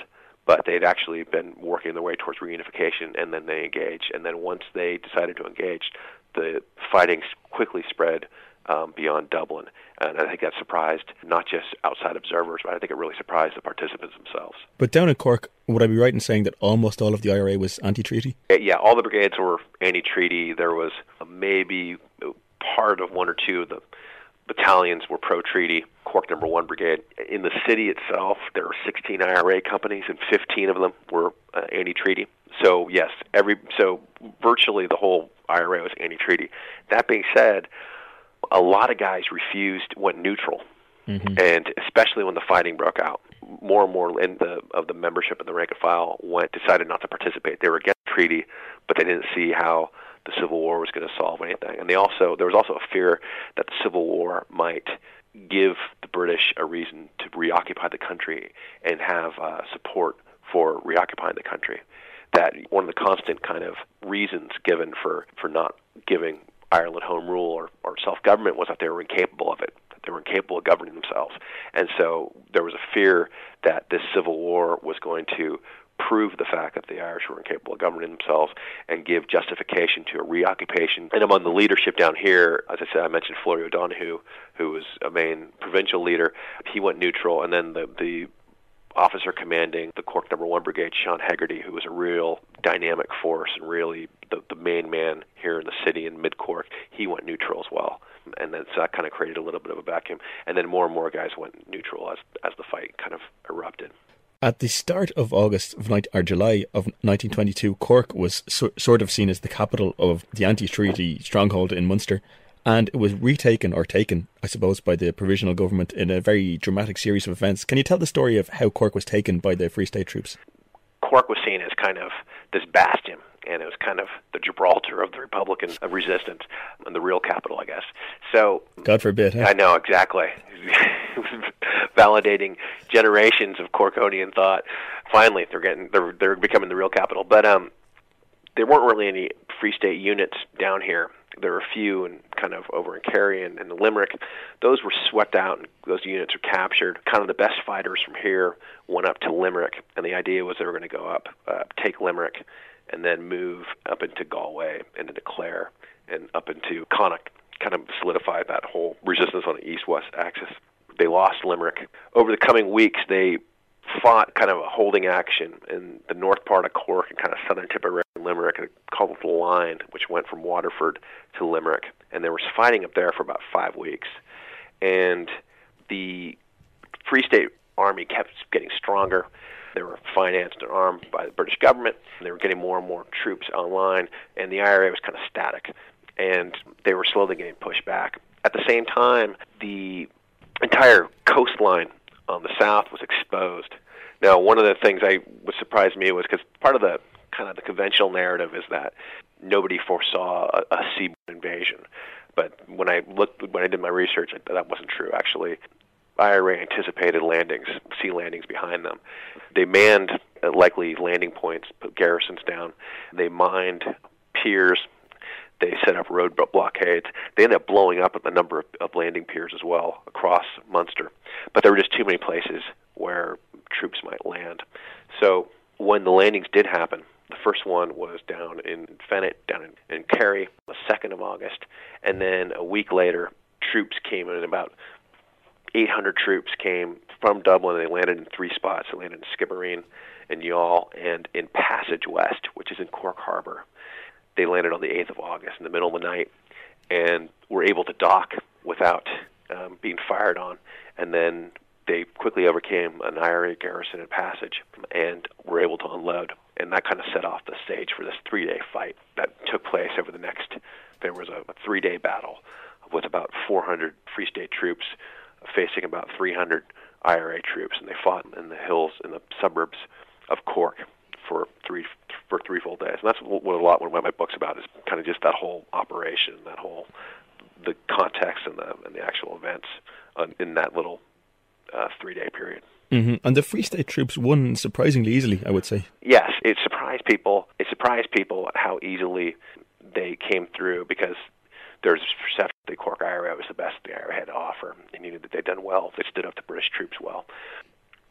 but they'd actually been working their way towards reunification, and then they engaged. And then once they decided to engage, the fighting quickly spread um, beyond Dublin. And I think that surprised not just outside observers, but I think it really surprised the participants themselves. But down in Cork, would I be right in saying that almost all of the I R A was anti-treaty? Yeah, all the brigades were anti-treaty. There was maybe part of one or two of the battalions were pro-treaty. Cork Number One Brigade. In the city itself, there were sixteen I R A companies, and fifteen of them were uh, anti-treaty. So yes, every so virtually the whole I R A was anti-treaty. That being said, a lot of guys refused, went neutral, mm-hmm. and especially when the fighting broke out, more and more in the, of the membership of the rank and file went decided not to participate. They were against the treaty, but they didn't see how the Civil War was going to solve anything. And they also there was also a fear that the Civil War might give the British a reason to reoccupy the country and have uh, support for reoccupying the country. That one of the constant kind of reasons given for, for not giving Ireland home rule or, or self-government was that they were incapable of it, that they were incapable of governing themselves. And so there was a fear that this Civil War was going to prove the fact that the Irish were incapable of governing themselves and give justification to a reoccupation. And among the leadership down here, as I said, I mentioned Florey O'Donoghue, who was a main provincial leader. He went neutral, and then the, the officer commanding the Cork Number One Brigade, Sean Hegarty, who was a real dynamic force and really the, the main man here in the city in mid-Cork, he went neutral as well. And then so that kind of created a little bit of a vacuum. And then more and more guys went neutral as as the fight kind of erupted. At the start of August of or July of nineteen twenty-two, Cork was so, sort of seen as the capital of the anti-treaty stronghold in Munster, and it was retaken or taken, I suppose, by the provisional government in a very dramatic series of events. Can you tell the story of how Cork was taken by the Free State troops? Cork was seen as kind of this bastion, and it was kind of the Gibraltar of the Republican resistance, and the real capital, I guess. So, God forbid, huh? I know, exactly. It was validating generations of Corkonian thought. Finally, they're getting they're they're becoming the real capital. But um, there weren't really any Free State units down here. There were a few, and kind of over in Kerry and, and Limerick. Those were swept out, and those units were captured. Kind of the best fighters from here went up to Limerick, and the idea was they were going to go up, uh, take Limerick, and then move up into Galway and into Clare and up into Connacht, kind of solidified that whole resistance on the east-west axis. They lost Limerick. Over the coming weeks, they fought kind of a holding action in the north part of Cork and kind of southern tip of Limerick, and called it the Line, which went from Waterford to Limerick. And they were fighting up there for about five weeks. And the Free State Army kept getting stronger. They were financed and armed by the British government, and they were getting more and more troops online, and the I R A was kind of static, and they were slowly getting pushed back. At the same time, the entire coastline on the south was exposed. Now, one of the things I was surprised me was because part of the kind of the conventional narrative is that nobody foresaw a, a sea invasion, but when I looked, when I did my research, that wasn't true. Actually, I R A anticipated landings, sea landings behind them. They manned likely landing points, put garrisons down. They mined piers. They set up road blockades. They ended up blowing up a number of, of landing piers as well across Munster. But there were just too many places where troops might land. So when the landings did happen, the first one was down in Fennet, down in, in Kerry, the second of August. And then a week later, troops came in, about eight hundred troops came from Dublin. They landed in three spots. They landed in Skibbereen, in Youghal, and in Passage West, which is in Cork Harbour. They landed on the eighth of August in the middle of the night and were able to dock without um, being fired on. And then they quickly overcame an I R A garrison in Passage and were able to unload. And that kind of set off the stage for this three-day fight that took place over the next, there was a, a three-day battle with about four hundred Free State troops facing about three hundred I R A troops, and they fought in the hills in the suburbs of Cork for three for three full days. And that's what a lot what my book's about, is kind of just that whole operation, that whole the context and the and the actual events in that little uh, three-day period. Mm-hmm. And the Free State troops won surprisingly easily, I would say. Yes, it surprised people. It surprised people how easily they came through, because there's perception that the Cork I R A was the best the I R A had to offer, and you knew that they'd done well. They stood up to British troops well.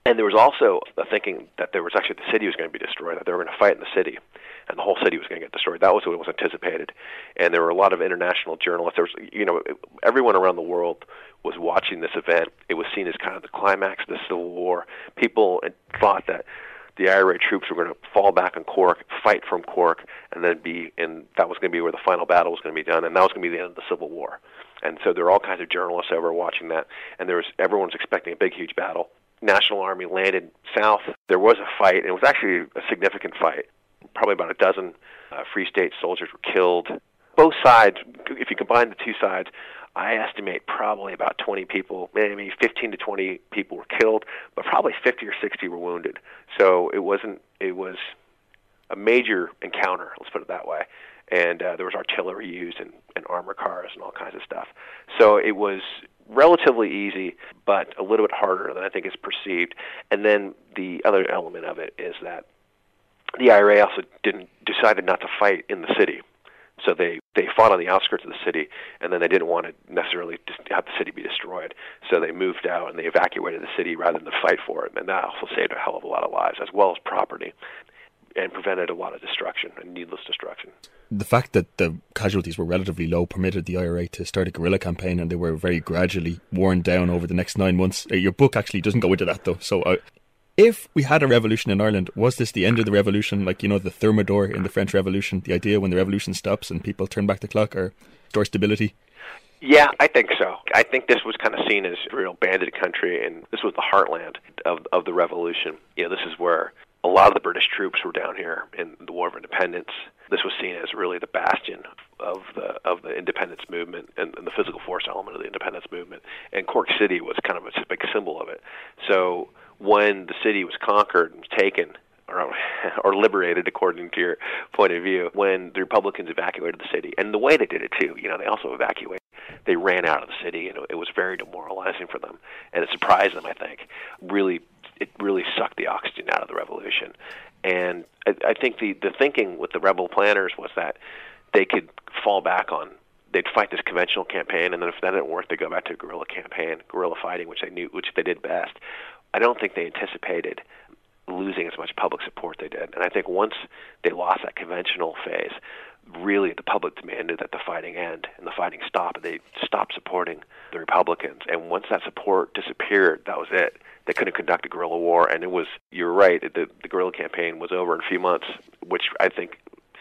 And there was also the thinking that there was actually the city was going to be destroyed, that they were going to fight in the city, and the whole city was going to get destroyed. That was what was anticipated. And there were a lot of international journalists. There was, you know, everyone around the world was watching this event. It was seen as kind of the climax of the Civil War. People thought that the I R A troops were going to fall back on Cork, fight from Cork, and then be, and that was going to be where the final battle was going to be done, and that was going to be the end of the Civil War. And so there were all kinds of journalists over watching that, and there was everyone was expecting a big, huge battle. National Army landed south. There was a fight, and it was actually a significant fight. Probably about a dozen uh, Free State soldiers were killed. Both sides, if you combine the two sides, I estimate probably about twenty people, maybe fifteen to twenty people were killed, but probably fifty or sixty were wounded. So it wasn't, it was a major encounter, let's put it that way. And uh, there was artillery used and, and armor cars and all kinds of stuff. So it was relatively easy, but a little bit harder than I think is perceived. And then the other element of it is that the I R A also didn't decided not to fight in the city. So they, they fought on the outskirts of the city, and then they didn't want to necessarily just have the city be destroyed. So they moved out and they evacuated the city rather than fight for it. And that also saved a hell of a lot of lives, as well as property, and prevented a lot of destruction and needless destruction. The fact that the casualties were relatively low permitted the I R A to start a guerrilla campaign, and they were very gradually worn down over the next nine months. Your book actually doesn't go into that, though. So uh, if we had a revolution in Ireland, was this the end of the revolution, like, you know, the Thermidor in the French Revolution, the idea when the revolution stops and people turn back the clock, or restore stability? Yeah, I think so. I think this was kind of seen as a real bandit country, and this was the heartland of of the revolution. You know, this is where a lot of the British troops were down here in the War of Independence. This was seen as really the bastion of the of the independence movement and, and the physical force element of the independence movement. And Cork City was kind of a big symbol of it. So when the city was conquered and was taken, or, or liberated, according to your point of view, when the Republicans evacuated the city, and the way they did it too, you know, they also evacuated. They ran out of the city, and it was very demoralizing for them, and it surprised them, I think. Really, it really sucked the oxygen out of the revolution. And I, I think the, the thinking with the rebel planners was that they could fall back on, they'd fight this conventional campaign, and then if that didn't work, they'd go back to a guerrilla campaign, guerrilla fighting, which they knew, which they did best. I don't think they anticipated losing as much public support they did. And I think once they lost that conventional phase, really the public demanded that the fighting end and the fighting stop, and they stopped supporting the Republicans. And once that support disappeared, that was it. They couldn't conduct a guerrilla war, and it was, you're right, the, the guerrilla campaign was over in a few months, which I think,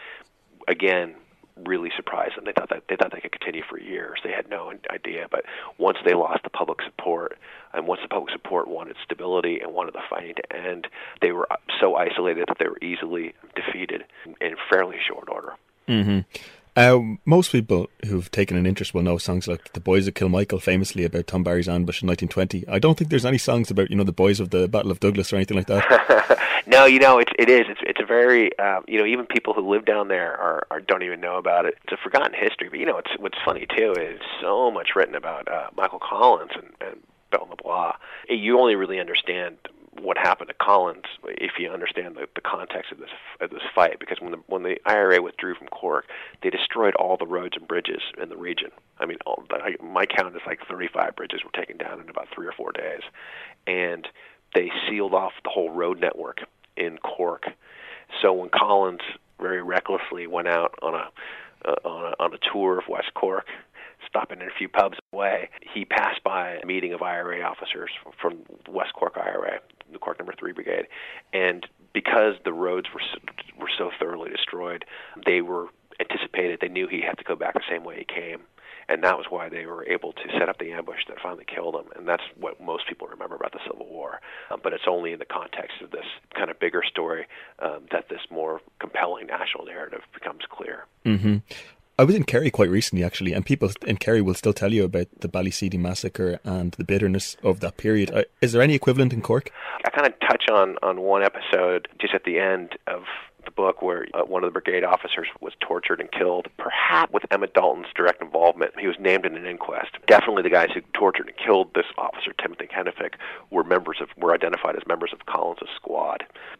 again, really surprised them. They thought that they thought they could continue for years. They had no idea. But once they lost the public support, and once the public support wanted stability and wanted the fighting to end, they were so isolated that they were easily defeated in fairly short order. Mm-hmm. Uh, most people who've taken an interest will know songs like The Boys of Kilmichael, famously about Tom Barry's ambush in nineteen twenty. I don't think there's any songs about, you know, the boys of the Battle of Douglas or anything like that. No, you know, it's, it is. It's, it's a very, um, you know, even people who live down there are, are don't even know about it. It's a forgotten history. But, you know, it's, what's funny, too, is so much written about uh, Michael Collins and, and Belle LeBlanc. You only really understand what happened to Collins if you understand the, the context of this of this fight, because when the when the I R A withdrew from Cork, they destroyed all the roads and bridges in the region. I mean, all, my count is like thirty-five bridges were taken down in about three or four days, and they sealed off the whole road network in Cork. So when Collins very recklessly went out on a uh, on a on a tour of West Cork, stopping in a few pubs away, he passed by a meeting of I R A officers from West Cork I R A, the Cork Number Three Brigade, and because the roads were so, were so thoroughly destroyed, they were anticipated. They knew he had to go back the same way he came, and that was why they were able to set up the ambush that finally killed him. And that's what most people remember about the Civil War. Um, but it's only in the context of this kind of bigger story um, that this more compelling national narrative becomes clear. Mm-hmm. I was in Kerry quite recently, actually, and people in Kerry will still tell you about the Ballyseedy massacre and the bitterness of that period. Uh, is there any equivalent in Cork? I kind of touch on, on one episode just at the end of the book where uh, one of the brigade officers was tortured and killed, perhaps with Emmett Dalton's direct involvement. He was named in an inquest. Definitely the guys who tortured and killed this officer, Timothy Kennefic, were members of were identified as members of Collins' squad.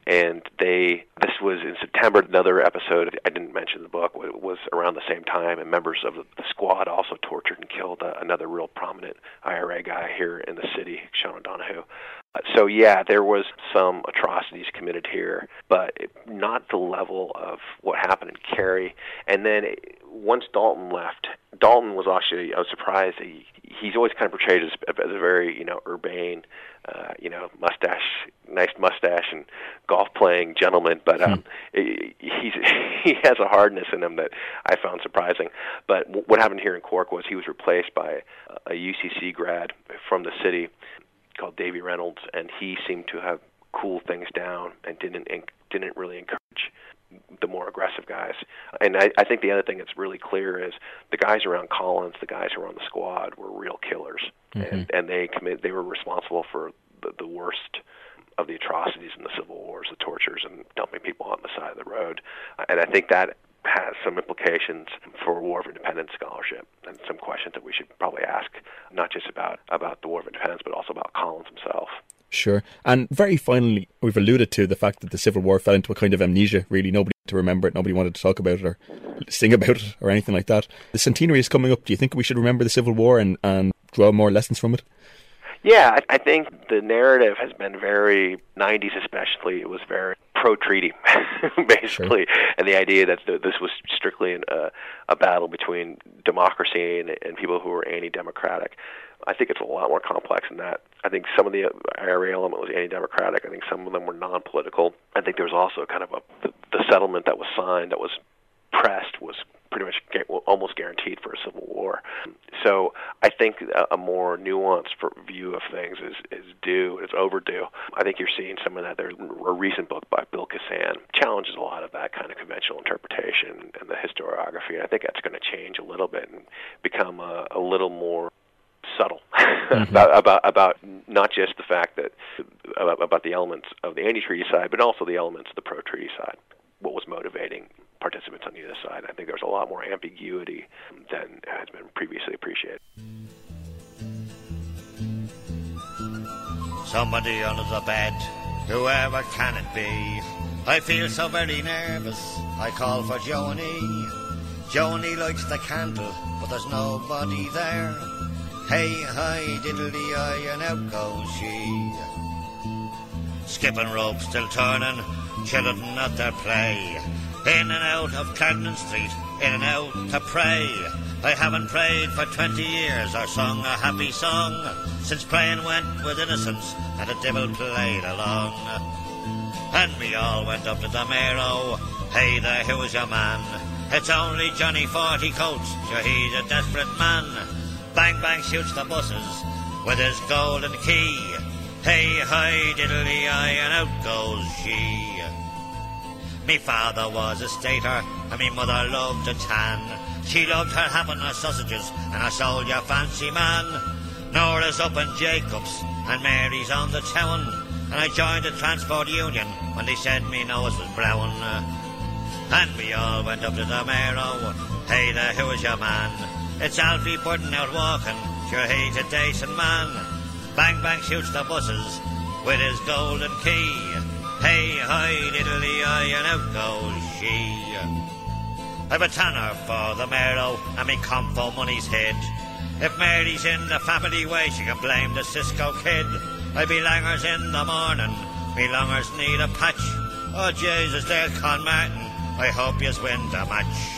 And they, this was in September, another episode, I didn't mention in the book, it was around the same time, and members of the, the squad also tortured and killed uh, another real prominent I R A guy here in the city, Sean O'Donoghue. Uh, so yeah, there was some atrocities committed here, but it, not the level of what happened in Cary. And then it, once Dalton left, Dalton was actually, I was surprised, he, he's always kind of portrayed as, as a very, you know, urbane, uh, you know, mustache, nice mustache and golf-playing gentleman, but um, hmm. he's he has a hardness in him that I found surprising. But w- what happened here in Cork was he was replaced by a U C C grad from the city called Davy Reynolds, and he seemed to have cooled things down and didn't didn't really encourage the more aggressive guys. And I, I think the other thing that's really clear is the guys around Collins, the guys who were on the squad, were real killers, mm-hmm. and and they commit they were responsible for the, the worst of the atrocities in the Civil Wars, the tortures and dumping people on the side of the road. And I think that has some implications for War of Independence scholarship, and some questions that we should probably ask, not just about, about the War of Independence, but also about Collins himself. Sure. And very finally, we've alluded to the fact that the Civil War fell into a kind of amnesia, really. Nobody wanted to remember it, nobody wanted to talk about it or sing about it or anything like that. The centenary is coming up. Do you think we should remember the Civil War and, and draw more lessons from it? Yeah, I think the narrative has been very, nineties especially, it was very pro-treaty, basically, sure. And the idea that the, this was strictly an, uh, a battle between democracy and, and people who were anti-democratic. I think it's a lot more complex than that. I think some of the I R A element was anti-democratic. I think some of them were non-political. I think there was also kind of a, the, the settlement that was signed, that was pressed, was pretty much almost guaranteed for a civil war. So I think a more nuanced view of things is, is due, is overdue. I think you're seeing some of that. There's a recent book by Bill Kassan challenges a lot of that kind of conventional interpretation and the historiography. And I think that's going to change a little bit and become a, a little more subtle mm-hmm. about, about about not just the fact that about, about the elements of the anti-treaty side, but also the elements of the pro-treaty side. What was motivating participants on either side? I think there's a lot more ambiguity than has been previously appreciated. Somebody under the bed, whoever can it be? I feel so very nervous, I call for Joni. Joni lights the candle, but there's nobody there. Hey, hi, diddly-eye, and out goes she. Skipping rope, still turning, children at their play. In and out of Clarendon Street, in and out to pray. I haven't prayed for twenty years or sung a happy song, since praying went with innocence and the devil played along. And we all went up to the Mayo. Hey there, who's your man? It's only Johnny Forty Coats, sure he's a desperate man. Bang bang shoots the buses with his golden key. Hey hi diddly-eye, and out goes she. Me father was a stater, and me mother loved a tan. She loved her ham and her sausages, and her soldier fancy man. Nora's up in Jacobs, and Mary's on the town. And I joined the Transport Union when they said me nose was brown. And we all went up to the Mayo. Hey there, who is your man? It's Alfie Burton out walking, sure he's a decent man. Bang bang shoots the buses with his golden key. Hey hi diddly-eye, and out goes she. I've a tanner for the Mayo, and me comfo money's hid. If Mary's in the family way, she can blame the Cisco kid. I be langers in the morning, me longers need a patch. Oh Jesus, Dale Con Martin, I hope yous win the match.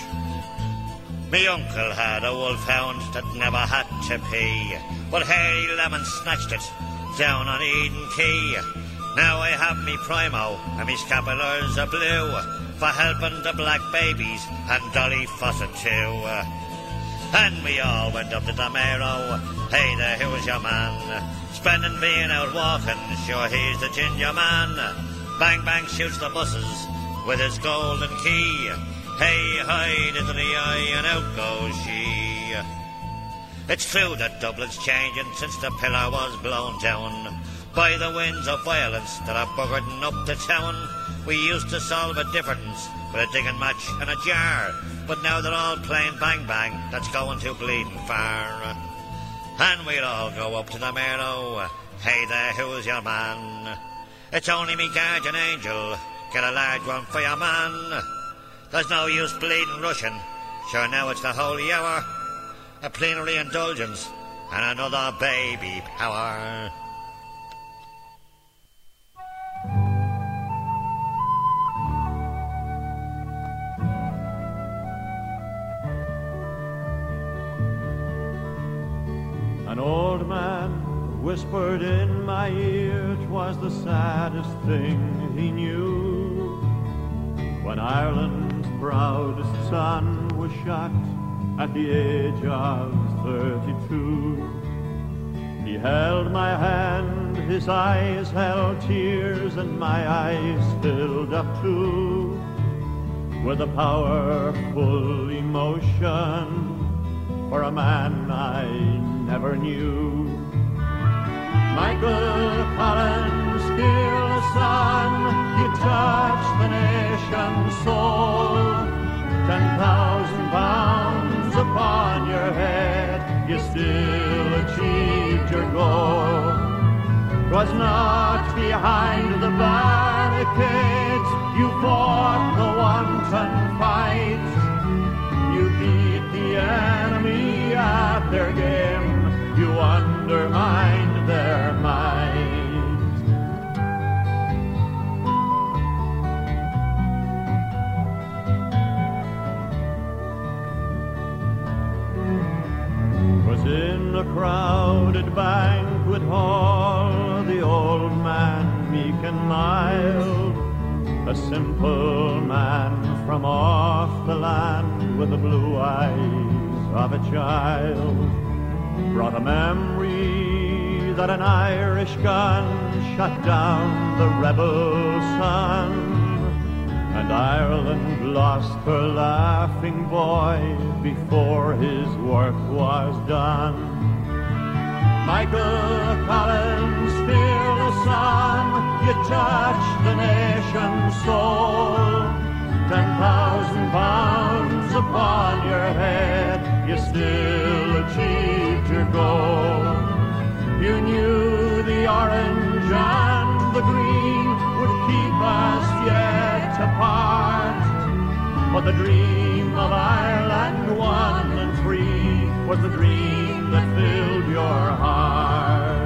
Me uncle had a wolfhound that never had to pee, but Harry Lemon snatched it down on Eden Quay. Now I have me primo, and me scapulars are blue, for helping the black babies and Dolly Fawcett too. And we all went up to the Mayo. Hey there, who is your man? Spending being out walking, sure he's the ginger man. Bang bang shoots the buses with his golden key. Hey hi diddly-eye, and out goes she. It's true that Dublin's changing since the pillar was blown down by the winds of violence that are buggering up the town. We used to solve a difference with a digging match and a jar, but now they're all playing bang bang, that's going too bleeding far. And we'll all go up to the Mayo. Hey there, who's your man? It's only me guardian angel, get a large one for your man. There's no use bleeding Russian, sure now it's the holy hour. A plenary indulgence and another baby power. An old man whispered in my ear 'twas the saddest thing he knew, when Ireland's proudest son was shot at the age of thirty-two. He held my hand, his eyes held tears, and my eyes filled up too with a powerful emotion for a man I never knew. Michael Collins, fearless son, you touched the nation's soul. Ten thousand pounds upon your head, you still achieved your goal. 'Twas not behind the barricades, you fought the wanton fight. You beat the enemy at their game, you undermined their might. Was in a crowded banquet hall, the old man meek and mild, a simple man from off the land with the blue eyes of a child, brought a memory that an Irish gun shot down the rebel sun, and Ireland lost her laughing boy before his work was done. Michael Collins, fearless son, you touched the nation's soul. Ten thousand pounds upon your head, you still achieved your goal. You knew the orange and the green would keep us yet apart, but the dream of Ireland one and free was the dream that filled your heart.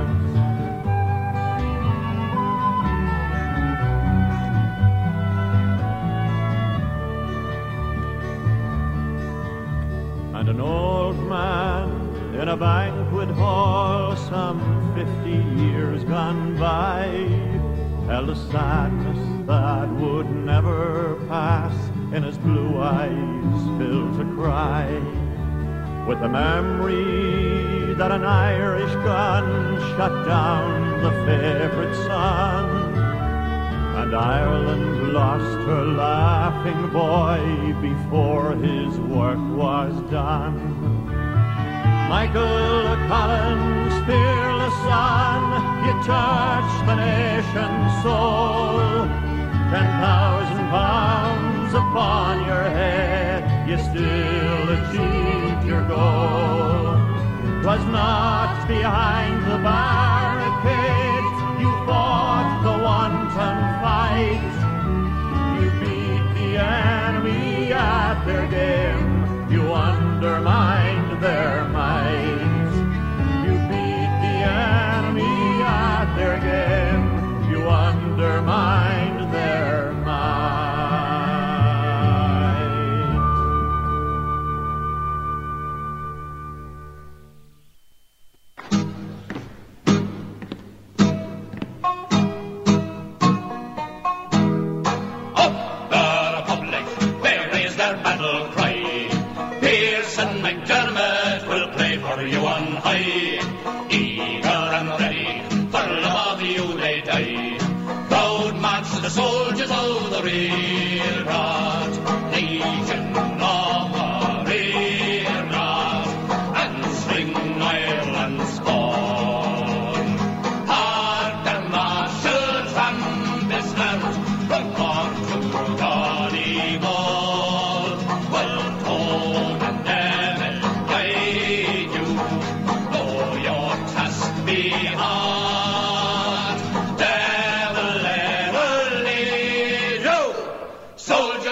And an old man in a banquet hall some fifty years gone by held a sadness that would never pass, in his blue eyes filled to cry with the memory that an Irish gun shot down the favourite son, and Ireland lost her laughing boy before his work was done. Michael Collins, fearless son, you touched the nation's soul. Ten thousand pounds upon your head, you still achieved your goal. 'Twas not behind the barricades, you fought the wanton fight. You beat the enemy at their game, you undermined their might. You beat the enemy at their game, you undermined their might. Up the Republic, they raise their battle cry. Pearson McDermott will play for you on high. Eager and ready, for love of you they die. Proud march the soldiers of the rearguard, Legion of the rearguard, and swing Ireland's corn. Hark the marshals from this land, from Cork to Donegal. Well, Tone and Devil guide you, though your task be hard. Devil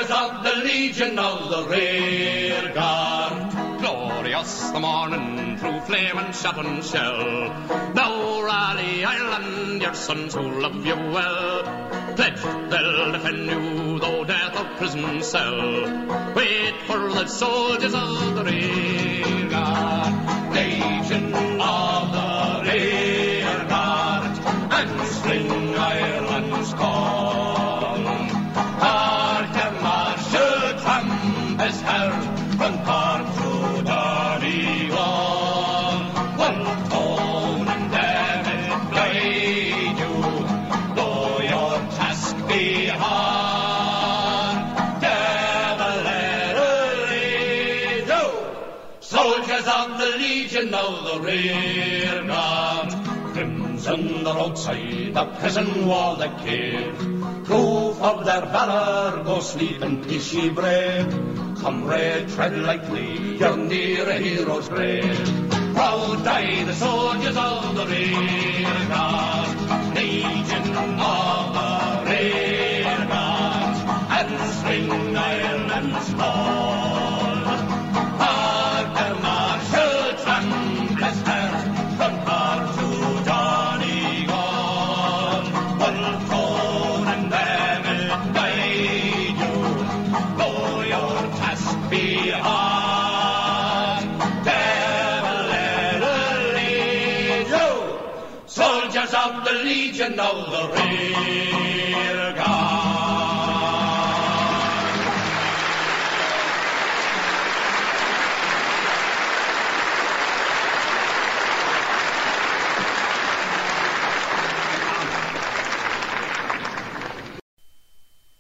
soldiers of the Legion of the Rear Guard. Glorious the morning through flame and shot and shell. Now rally Ireland, your sons who love you well. Pledged they'll defend you, though death or prison cell. Wait for the soldiers of the Rear Guard. Legion of the Rear Guard, and string Ireland's call. Arthur Marshall Trump is heard from Cork to Donegal. One tone and David guide you, though your task be hard. Devil let her lead you, soldiers of the Legion of the Rear Guard. Crimson the roadside, the prison wall, the cave. Proof of their valour, go sleep in peace, ye brave. Comrade, tread lightly, you're near a hero's grave. Proud die the soldiers of the Rear Guard, Legion of the Rear Guard, and swing Ireland's call. Arthur Marshall Trump is heard from Cork to Donegal. One tone and them it guide you, though your task be hard. Devil let her lead you, soldiers of the Legion of the Rear